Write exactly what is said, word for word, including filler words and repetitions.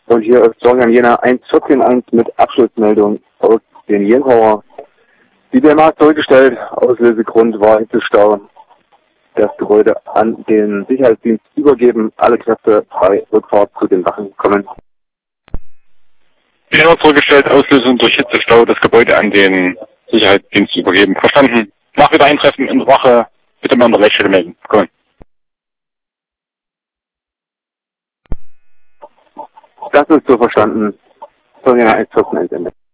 Und hier ist Florian Jena eins vierzehn eins mit Abschlussmeldung aus den Jenhauer. Die B M A zurückgestellt, Auslösegrund war Hitzestau. Das Gebäude an den Sicherheitsdienst übergeben, alle Kräfte bei Rückfahrt zu den Wachen kommen. B M A zurückgestellt, Auslösung durch Hitzestau, das Gebäude an den Sicherheitsdienst übergeben. Verstanden. Nach Wiedereintreffen in der Wache, bitte mal an der Leitstelle melden. Kommen. Das ist so verstanden. Florian eins vierzehn eins Ende.